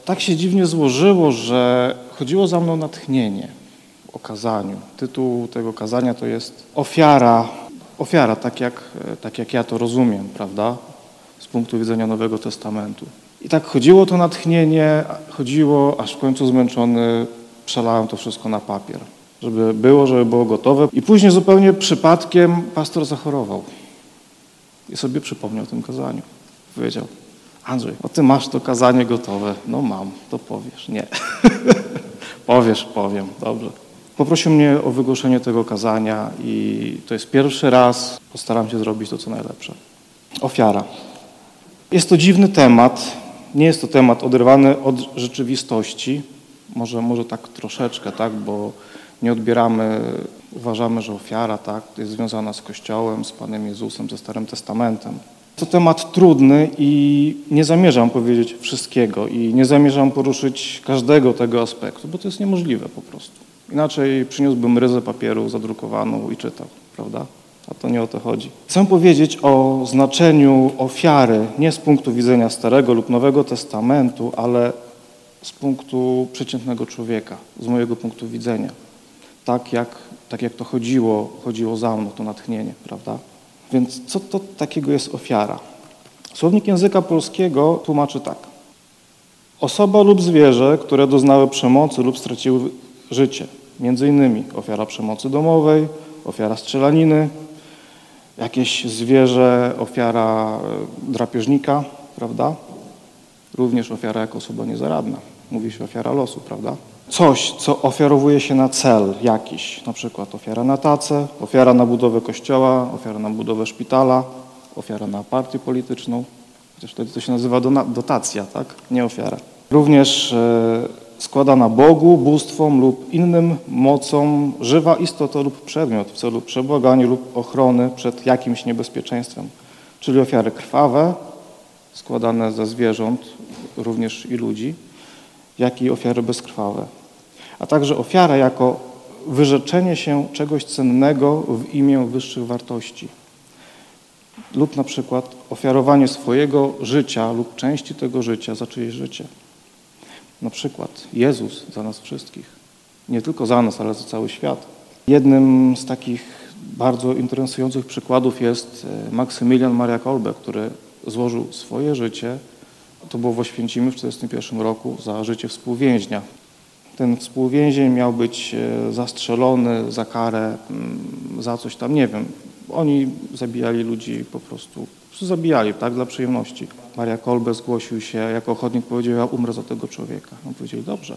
Tak się dziwnie złożyło, że chodziło za mną natchnienie o kazaniu. Tytuł tego kazania to jest ofiara. Ofiara, tak jak ja to rozumiem, prawda? Z punktu widzenia Nowego Testamentu. I tak chodziło to natchnienie, aż w końcu zmęczony przelałem to wszystko na papier. Żeby było gotowe. I później zupełnie przypadkiem pastor zachorował. I sobie przypomniał o tym kazaniu. Powiedział: Andrzej, ty masz to kazanie gotowe. No mam, to powiesz. Nie. Powiem, dobrze. Poprosił mnie o wygłoszenie tego kazania i to jest pierwszy raz. Postaram się zrobić to, co najlepsze. Ofiara. Jest to dziwny temat. Nie jest to temat oderwany od rzeczywistości. Może tak troszeczkę, tak, bo nie uważamy, że ofiara, tak, jest związana z Kościołem, z Panem Jezusem, ze Starym Testamentem. To temat trudny i nie zamierzam powiedzieć wszystkiego i nie zamierzam poruszyć każdego tego aspektu, bo to jest niemożliwe po prostu. Inaczej przyniósłbym ryzę papieru zadrukowaną i czytał, prawda? A to nie o to chodzi. Chcę powiedzieć o znaczeniu ofiary nie z punktu widzenia Starego lub Nowego Testamentu, ale z punktu przeciętnego człowieka, z mojego punktu widzenia. Tak jak to chodziło za mną, to natchnienie, prawda? Więc co to takiego jest ofiara? Słownik języka polskiego tłumaczy tak. Osoba lub zwierzę, które doznały przemocy lub straciły życie. Między innymi ofiara przemocy domowej, ofiara strzelaniny, jakieś zwierzę, ofiara drapieżnika, prawda? Również ofiara jako osoba niezaradna. Mówi się ofiara losu, prawda? Coś, co ofiarowuje się na cel jakiś, na przykład ofiara na tacę, ofiara na budowę kościoła, ofiara na budowę szpitala, ofiara na partię polityczną, chociaż wtedy to się nazywa dotacja, tak? Nie ofiara. Również składana Bogu, bóstwom lub innym mocom żywa istota lub przedmiot w celu przebłagania lub ochrony przed jakimś niebezpieczeństwem, czyli ofiary krwawe, składane ze zwierząt, również i ludzi, jak i ofiary bezkrwawe. A także ofiara jako wyrzeczenie się czegoś cennego w imię wyższych wartości. Lub na przykład ofiarowanie swojego życia lub części tego życia za czyjeś życie. Na przykład Jezus za nas wszystkich. Nie tylko za nas, ale za cały świat. Jednym z takich bardzo interesujących przykładów jest Maksymilian Maria Kolbe, który złożył swoje życie, to było w Oświęcimiu w 1941 roku, za życie współwięźnia. Ten współwięzień miał być zastrzelony za karę, za coś tam, nie wiem. Oni zabijali ludzi po prostu zabijali, tak, dla przyjemności. Maria Kolbe zgłosił się jako ochotnik, powiedział: ja umrę za tego człowieka. On powiedział: dobrze.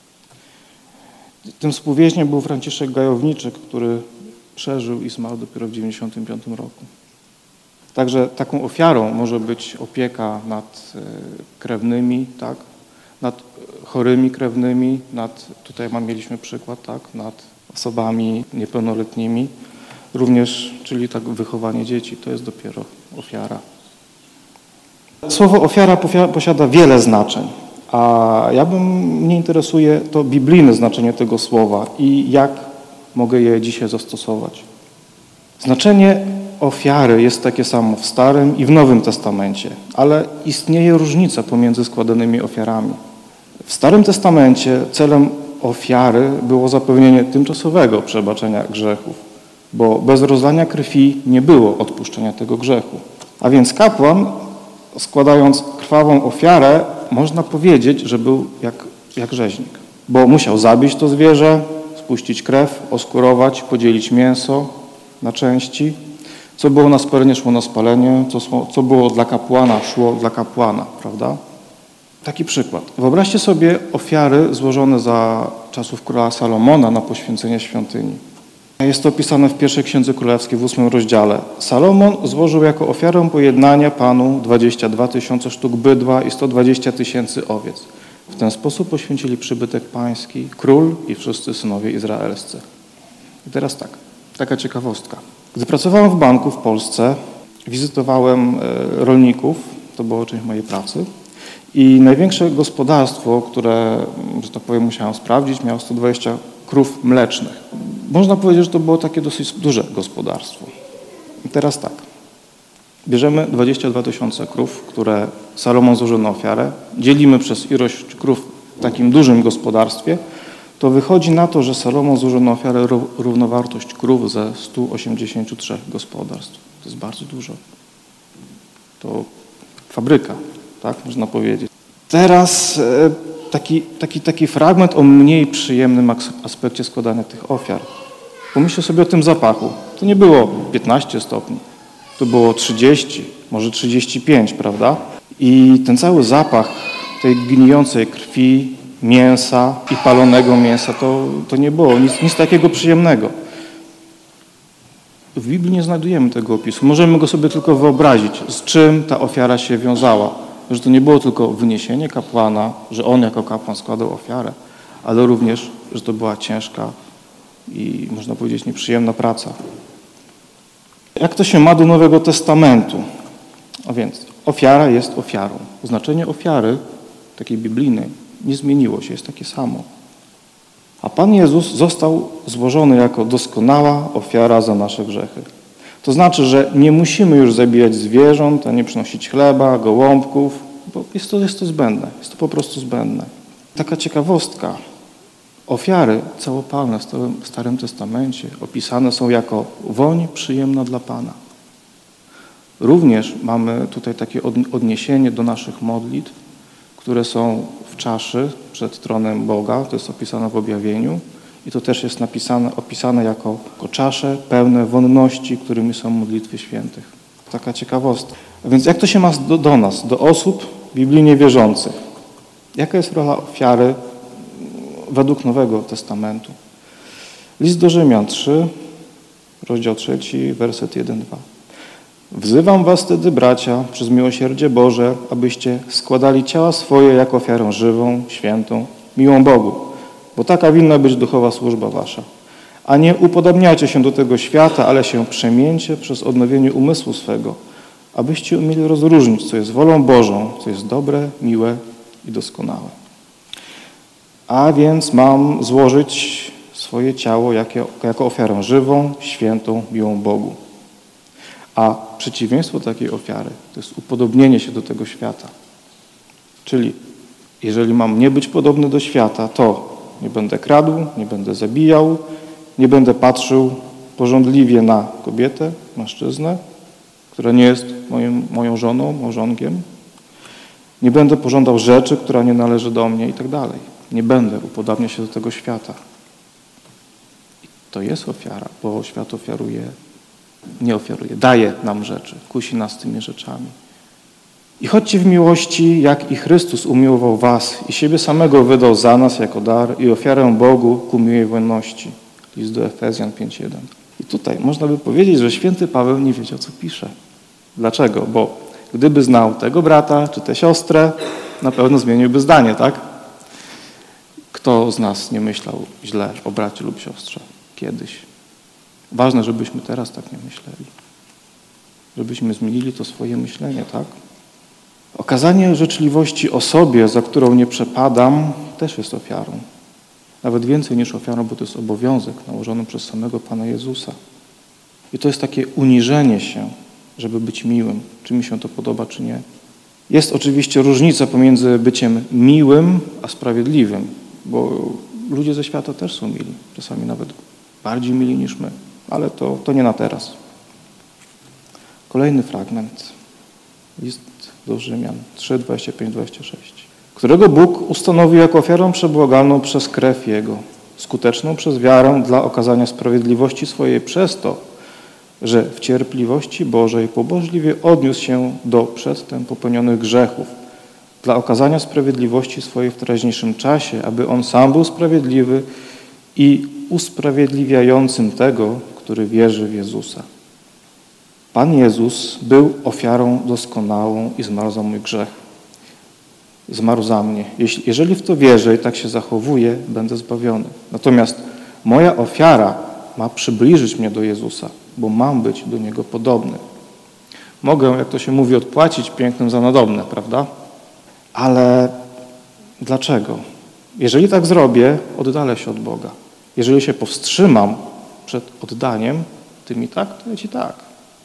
Tym współwięźniem był Franciszek Gajowniczek, który przeżył i zmarł dopiero w 1995 roku. Także taką ofiarą może być opieka nad krewnymi, tak, nad chorymi krewnymi, tutaj mieliśmy przykład, tak, nad osobami niepełnoletnimi, również, czyli tak wychowanie dzieci, to jest dopiero ofiara. Słowo ofiara posiada wiele znaczeń, a mnie interesuje to biblijne znaczenie tego słowa i jak mogę je dzisiaj zastosować. Znaczenie ofiary jest takie samo w Starym i w Nowym Testamencie, ale istnieje różnica pomiędzy składanymi ofiarami. W Starym Testamencie celem ofiary było zapewnienie tymczasowego przebaczenia grzechów, bo bez rozlania krwi nie było odpuszczenia tego grzechu. A więc kapłan, składając krwawą ofiarę, można powiedzieć, że był jak rzeźnik, bo musiał zabić to zwierzę, spuścić krew, oskurować, podzielić mięso na części. Co było na spalenie, szło na spalenie, co było dla kapłana, szło dla kapłana, prawda? Taki przykład. Wyobraźcie sobie ofiary złożone za czasów króla Salomona na poświęcenie świątyni. Jest to opisane w pierwszej Księdze Królewskiej w 8 rozdziale. Salomon złożył jako ofiarę pojednania Panu 22 000 sztuk bydła i 120 000 owiec. W ten sposób poświęcili przybytek pański król i wszyscy synowie izraelscy. I teraz tak, taka ciekawostka. Gdy pracowałem w banku w Polsce, wizytowałem rolników, to była część mojej pracy, i największe gospodarstwo, które, że tak powiem, musiałem sprawdzić, miało 120 krów mlecznych. Można powiedzieć, że to było takie dosyć duże gospodarstwo. I teraz tak, Bierzemy 22 000 krów, które Salomon złożył na ofiarę, dzielimy przez ilość krów w takim dużym gospodarstwie, to wychodzi na to, że Salomon złożył na ofiarę równowartość krów ze 183 gospodarstw. To jest bardzo dużo. To fabryka, tak można powiedzieć. Teraz taki fragment o mniej przyjemnym aspekcie składania tych ofiar. Pomyślcie sobie o tym zapachu. To nie było 15 stopni, to było 30, może 35, prawda? I ten cały zapach tej gnijącej krwi, mięsa i palonego mięsa, to nie było nic takiego przyjemnego. W Biblii nie znajdujemy tego opisu. Możemy go sobie tylko wyobrazić, z czym ta ofiara się wiązała. Że to nie było tylko wyniesienie kapłana, że on jako kapłan składał ofiarę, ale również, że to była ciężka i można powiedzieć nieprzyjemna praca. Jak to się ma do Nowego Testamentu? A więc ofiara jest ofiarą. Znaczenie ofiary, takiej biblijnej, nie zmieniło się, jest takie samo. A Pan Jezus został złożony jako doskonała ofiara za nasze grzechy. To znaczy, że nie musimy już zabijać zwierząt, a nie przynosić chleba, gołąbków, bo jest to zbędne, jest to po prostu zbędne. Taka ciekawostka. Ofiary całopalne w Starym Testamencie opisane są jako woń przyjemna dla Pana. Również mamy tutaj takie odniesienie do naszych modlitw, które są w czaszy przed tronem Boga, to jest opisane w objawieniu i to też jest opisane jako czasze pełne wonności, którymi są modlitwy świętych. Taka ciekawostka. A więc jak to się ma do nas, do osób biblijnie wierzących? Jaka jest rola ofiary według Nowego Testamentu? List do Rzymian 3, rozdział 3, werset 1-2. Wzywam was wtedy, bracia, przez miłosierdzie Boże, abyście składali ciała swoje jako ofiarę żywą, świętą, miłą Bogu, bo taka winna być duchowa służba wasza. A nie upodabniajcie się do tego świata, ale się przemieńcie przez odnowienie umysłu swego, abyście umieli rozróżnić, co jest wolą Bożą, co jest dobre, miłe i doskonałe. A więc mam złożyć swoje ciało jako ofiarę żywą, świętą, miłą Bogu. A przeciwieństwo takiej ofiary to jest upodobnienie się do tego świata. Czyli jeżeli mam nie być podobny do świata, to nie będę kradł, nie będę zabijał, nie będę patrzył pożądliwie na kobietę, mężczyznę, która nie jest moją żoną, małżonkiem. Nie będę pożądał rzeczy, która nie należy do mnie i tak dalej. Nie będę upodabniał się do tego świata. I to jest ofiara, bo świat daje nam rzeczy, kusi nas tymi rzeczami. I chodźcie w miłości, jak i Chrystus umiłował was i siebie samego wydał za nas jako dar i ofiarę Bogu ku miłej wonności. List do Efezjan 5:1. I tutaj można by powiedzieć, że święty Paweł nie wiedział, co pisze. Dlaczego? Bo gdyby znał tego brata czy tę siostrę, na pewno zmieniłby zdanie, tak? Kto z nas nie myślał źle o bracie lub siostrze kiedyś? Ważne, żebyśmy teraz tak nie myśleli. Żebyśmy zmienili to swoje myślenie, tak? Okazanie życzliwości osobie, za którą nie przepadam, też jest ofiarą. Nawet więcej niż ofiarą, bo to jest obowiązek nałożony przez samego Pana Jezusa. I to jest takie uniżenie się, żeby być miłym, czy mi się to podoba, czy nie. Jest oczywiście różnica pomiędzy byciem miłym, a sprawiedliwym, bo ludzie ze świata też są mili, czasami nawet bardziej mili niż my, ale to nie na teraz. Kolejny fragment. List do Rzymian 3, 25-26. Którego Bóg ustanowił jako ofiarę przebłagalną przez krew Jego, skuteczną przez wiarę dla okazania sprawiedliwości swojej przez to, że w cierpliwości Bożej pobożliwie odniósł się do przedtem popełnionych grzechów, dla okazania sprawiedliwości swojej w teraźniejszym czasie, aby On sam był sprawiedliwy i usprawiedliwiającym tego, który wierzy w Jezusa. Pan Jezus był ofiarą doskonałą i zmarł za mój grzech. Zmarł za mnie. Jeżeli w to wierzę i tak się zachowuję, będę zbawiony. Natomiast moja ofiara ma przybliżyć mnie do Jezusa, bo mam być do Niego podobny. Mogę, jak to się mówi, odpłacić pięknym za nadobne, prawda? Ale dlaczego? Jeżeli tak zrobię, oddalę się od Boga. Jeżeli się powstrzymam przed oddaniem, ty mi tak, to ja ci tak.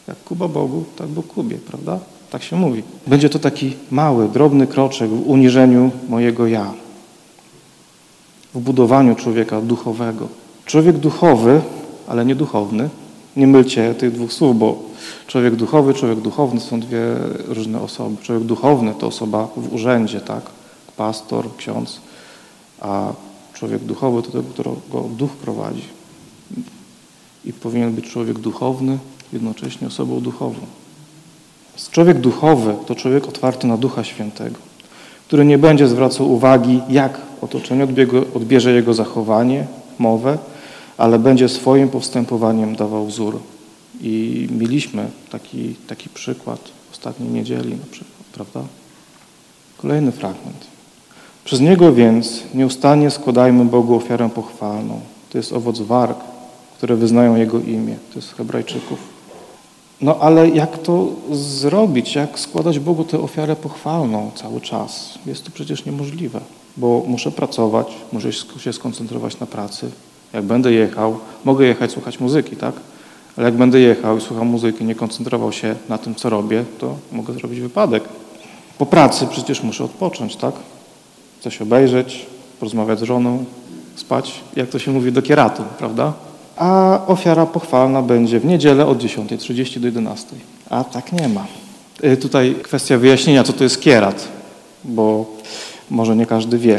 Jak Kuba Bogu, tak Bóg Kubie, prawda? Tak się mówi. Będzie to taki mały, drobny kroczek w uniżeniu mojego ja. W budowaniu człowieka duchowego. Człowiek duchowy, ale nie duchowny. Nie mylcie tych dwóch słów, bo człowiek duchowny są dwie różne osoby. Człowiek duchowny to osoba w urzędzie, tak? Pastor, ksiądz, a człowiek duchowy to ten, którego duch prowadzi. I powinien być człowiek duchowny, jednocześnie osobą duchową. Człowiek duchowy to człowiek otwarty na Ducha Świętego, który nie będzie zwracał uwagi, jak otoczenie odbierze jego zachowanie, mowę, ale będzie swoim postępowaniem dawał wzór. I mieliśmy taki przykład w ostatniej niedzieli na przykład, prawda? Kolejny fragment. Przez Niego więc nieustannie składajmy Bogu ofiarę pochwalną. To jest owoc warg, które wyznają Jego imię. To jest Hebrajczyków. No ale jak to zrobić? Jak składać Bogu tę ofiarę pochwalną cały czas? Jest to przecież niemożliwe, bo muszę pracować, muszę się skoncentrować na pracy. Jak będę jechał, mogę jechać, słuchać muzyki, tak? Ale jak będę jechał i słuchał muzyki, nie koncentrował się na tym, co robię, to mogę zrobić wypadek. Po pracy przecież muszę odpocząć, tak? Coś obejrzeć, porozmawiać z żoną, spać, jak to się mówi, do kieratu, prawda? A ofiara pochwalna będzie w niedzielę od 10:30 do 11:00. A tak nie ma. Tutaj kwestia wyjaśnienia, co to jest kierat, bo może nie każdy wie.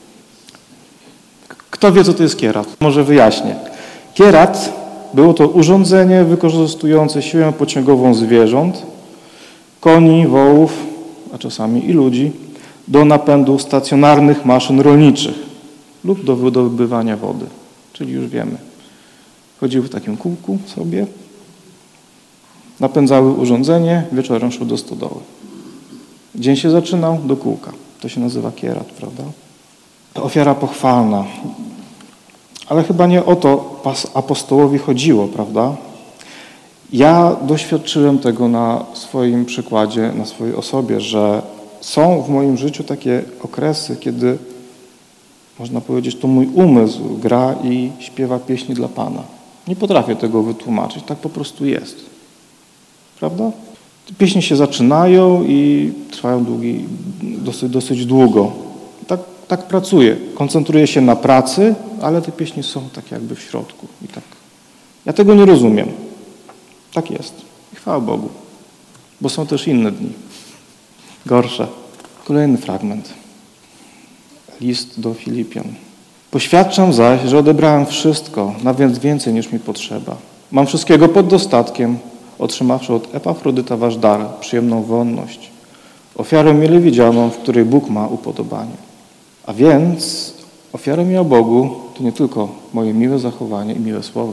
Kto wie, co to jest kierat? Może wyjaśnię. Kierat było to urządzenie wykorzystujące siłę pociągową zwierząt, koni, wołów, a czasami i ludzi, do napędu stacjonarnych maszyn rolniczych lub do wydobywania wody. Czyli już wiemy. Chodziły w takim kółku sobie, napędzały urządzenie, wieczorem szły do stodoły. Dzień się zaczynał do kółka. To się nazywa kierat, prawda? Ofiara pochwalna. Ale chyba nie o to apostołowi chodziło, prawda? Ja doświadczyłem tego na swoim przykładzie, na swojej osobie, że są w moim życiu takie okresy, kiedy, można powiedzieć, to mój umysł gra i śpiewa pieśni dla Pana. Nie potrafię tego wytłumaczyć, tak po prostu jest. Prawda? Te pieśni się zaczynają i trwają dosyć długo. Tak pracuję. Koncentruję się na pracy, ale te pieśni są tak jakby w środku. I tak. Ja tego nie rozumiem. Tak jest. I chwała Bogu. Bo są też inne dni. Gorsze. Kolejny fragment. List do Filipian. Poświadczam zaś, że odebrałem wszystko, nawet więcej niż mi potrzeba. Mam wszystkiego pod dostatkiem, otrzymawszy od Epafrodyta wasz dar, przyjemną wonność, ofiarę mile widzianą, w której Bóg ma upodobanie. A więc ofiarę mi o Bogu to nie tylko moje miłe zachowanie i miłe słowa.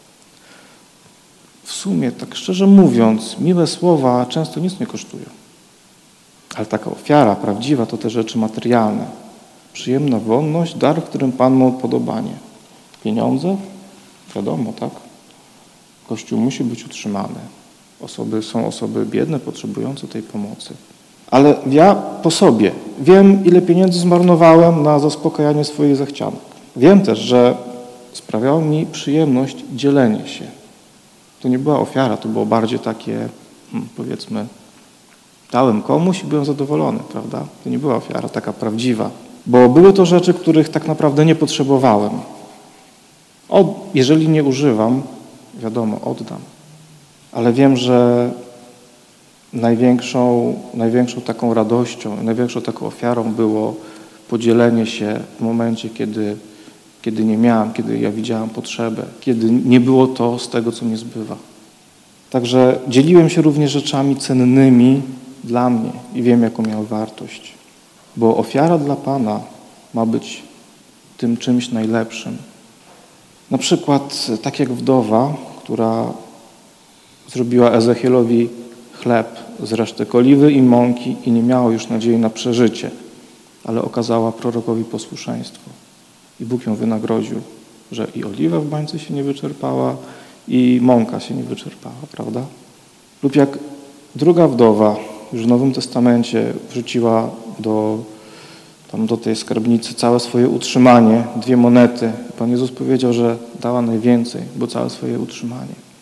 W sumie, tak szczerze mówiąc, miłe słowa często nic nie kosztują. Ale taka ofiara prawdziwa to te rzeczy materialne. Przyjemna wonność, dar, w którym Pan ma upodobanie. Pieniądze? Wiadomo, tak? Kościół musi być utrzymany. Są osoby biedne, potrzebujące tej pomocy. Ale ja po sobie wiem, ile pieniędzy zmarnowałem na zaspokajanie swoich zachcianek. Wiem też, że sprawiało mi przyjemność dzielenie się. To nie była ofiara, to było bardziej takie, powiedzmy, dałem komuś i byłem zadowolony, prawda? To nie była ofiara taka prawdziwa. Bo były to rzeczy, których tak naprawdę nie potrzebowałem. Jeżeli nie używam, wiadomo, oddam. Ale wiem, że największą taką radością, największą taką ofiarą było podzielenie się w momencie, kiedy nie miałem, kiedy ja widziałem potrzebę, kiedy nie było to z tego, co mnie zbywa. Także dzieliłem się również rzeczami cennymi dla mnie i wiem, jaką miały wartość. Bo ofiara dla Pana ma być tym czymś najlepszym. Na przykład tak jak wdowa, która zrobiła Ezechielowi chleb z resztek oliwy i mąki i nie miała już nadziei na przeżycie, ale okazała prorokowi posłuszeństwo. I Bóg ją wynagrodził, że i oliwa w bańce się nie wyczerpała i mąka się nie wyczerpała, prawda? Lub jak druga wdowa już w Nowym Testamencie wrzuciła do tej skarbnicy całe swoje utrzymanie, 2 monety. Pan Jezus powiedział, że dała najwięcej, bo całe swoje utrzymanie.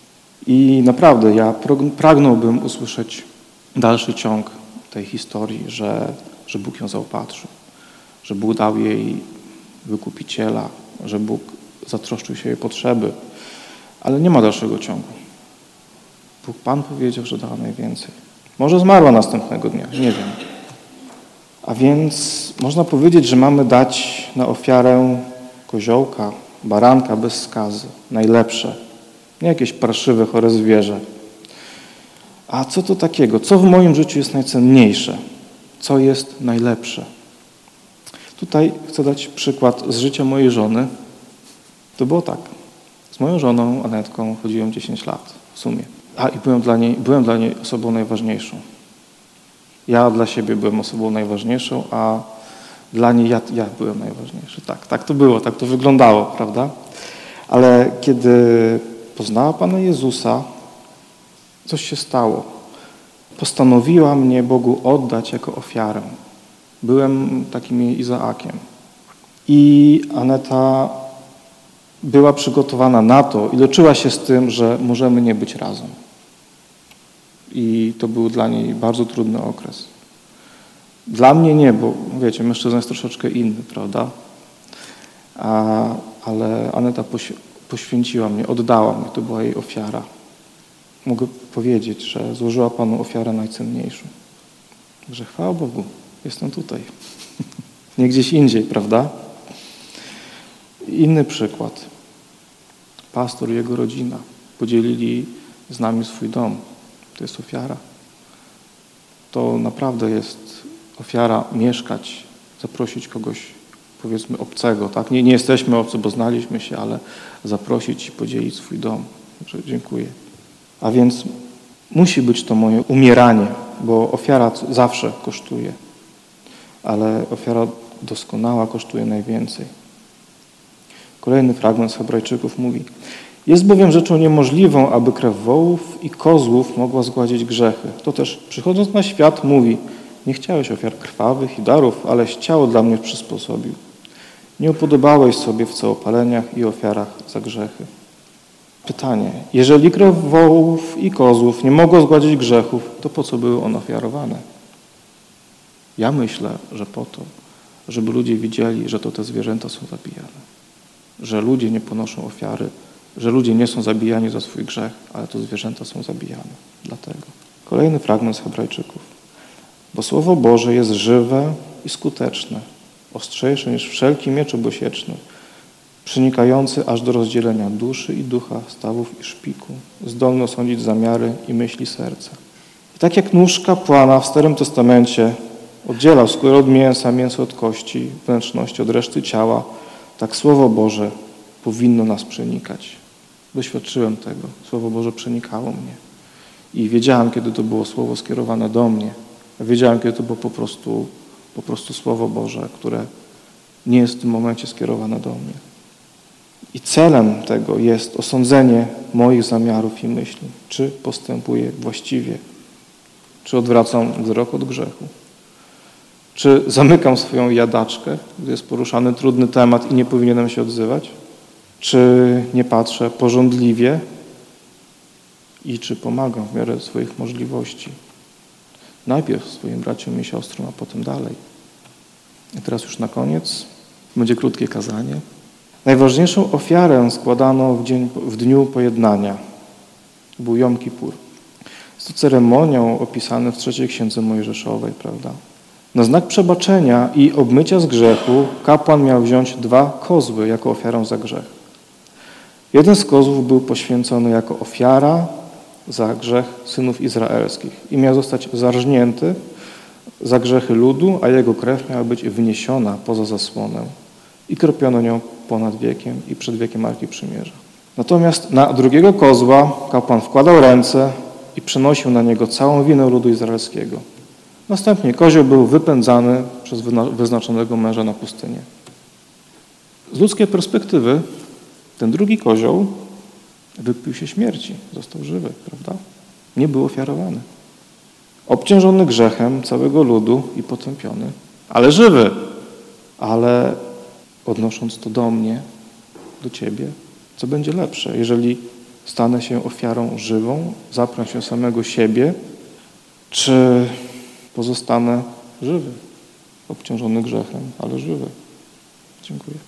I naprawdę ja pragnąłbym usłyszeć dalszy ciąg tej historii, że Bóg ją zaopatrzył, że Bóg dał jej wykupiciela, że Bóg zatroszczył się o jej potrzeby, ale nie ma dalszego ciągu. Pan powiedział, że dała najwięcej. Może zmarła następnego dnia, nie wiem. A więc można powiedzieć, że mamy dać na ofiarę koziołka, baranka bez skazy, najlepsze. Nie jakieś parszywe, chore zwierzę. A co to takiego? Co w moim życiu jest najcenniejsze? Co jest najlepsze? Tutaj chcę dać przykład z życia mojej żony. To było tak. Z moją żoną, Anetką, chodziłem 10 lat w sumie. I byłem dla niej osobą najważniejszą. Ja dla siebie byłem osobą najważniejszą, a dla niej ja byłem najważniejszy. Tak to było, tak to wyglądało, prawda? Ale kiedy poznała Pana Jezusa, coś się stało. Postanowiła mnie Bogu oddać jako ofiarę. Byłem takim jej Izaakiem. I Aneta była przygotowana na to i leczyła się z tym, że możemy nie być razem. I to był dla niej bardzo trudny okres. Dla mnie nie, bo wiecie, mężczyzna jest troszeczkę inny, prawda? Ale Aneta poświęciła mnie, oddała mnie, to była jej ofiara. Mogę powiedzieć, że złożyła Panu ofiarę najcenniejszą. Że chwała Bogu, jestem tutaj. Nie gdzieś indziej, prawda? Inny przykład. Pastor i jego rodzina podzielili z nami swój dom. To jest ofiara. To naprawdę jest ofiara mieszkać, zaprosić kogoś, powiedzmy, obcego. Tak? Nie jesteśmy obcy, bo znaliśmy się, ale zaprosić i podzielić swój dom. Także dziękuję. A więc musi być to moje umieranie, bo ofiara zawsze kosztuje. Ale ofiara doskonała kosztuje najwięcej. Kolejny fragment z Hebrajczyków mówi: jest bowiem rzeczą niemożliwą, aby krew wołów i kozłów mogła zgładzić grzechy. To też, przychodząc na świat, mówi: nie chciałeś ofiar krwawych i darów, aleś ciało dla mnie przysposobił. Nie upodobałeś sobie w całopaleniach i ofiarach za grzechy. Pytanie: jeżeli krew wołów i kozłów nie mogła zgładzić grzechów, to po co były one ofiarowane? Ja myślę, że po to, żeby ludzie widzieli, że to te zwierzęta są zabijane. Że ludzie nie ponoszą ofiary, że ludzie nie są zabijani za swój grzech, ale to zwierzęta są zabijane. Dlatego. Kolejny fragment z Hebrajczyków. Bo Słowo Boże jest żywe i skuteczne, ostrzejsze niż wszelki miecz obosieczny, przenikający aż do rozdzielenia duszy i ducha, stawów i szpiku, zdolny osądzić zamiary i myśli serca. I tak jak nóż kapłana w Starym Testamencie oddzielał skórę od mięsa, mięso od kości, wnętrzności od reszty ciała, tak Słowo Boże powinno nas przenikać. Doświadczyłem tego. Słowo Boże przenikało mnie. I wiedziałem, kiedy to było Słowo skierowane do mnie. Wiedziałem, kiedy to było po prostu Słowo Boże, które nie jest w tym momencie skierowane do mnie. I celem tego jest osądzenie moich zamiarów i myśli. Czy postępuję właściwie? Czy odwracam wzrok od grzechu? Czy zamykam swoją jadaczkę, gdy jest poruszany trudny temat i nie powinienem się odzywać? Czy nie patrzę pożądliwie i czy pomagam w miarę swoich możliwości? Najpierw swoim braciom i siostrom, a potem dalej. I teraz już na koniec będzie krótkie kazanie. Najważniejszą ofiarę składano w dniu pojednania. Był Jom Kippur. Jest to ceremonią opisaną w 3 Księdze Mojżeszowej, prawda? Na znak przebaczenia i obmycia z grzechu kapłan miał wziąć 2 kozły jako ofiarę za grzech. Jeden z kozłów był poświęcony jako ofiara za grzech synów izraelskich i miał zostać zarżnięty za grzechy ludu, a jego krew miała być wyniesiona poza zasłonę i kropiono nią ponad wiekiem i przed wiekiem Arki Przymierza. Natomiast na drugiego kozła kapłan wkładał ręce i przenosił na niego całą winę ludu izraelskiego. Następnie kozioł był wypędzany przez wyznaczonego męża na pustynię. Z ludzkiej perspektywy ten drugi kozioł wypił się śmierci, został żywy, prawda? Nie był ofiarowany. Obciążony grzechem całego ludu i potępiony, ale żywy. Ale odnosząc to do mnie, do ciebie, co będzie lepsze, jeżeli stanę się ofiarą żywą, zaprę się samego siebie, czy pozostanę żywy, obciążony grzechem, ale żywy. Dziękuję.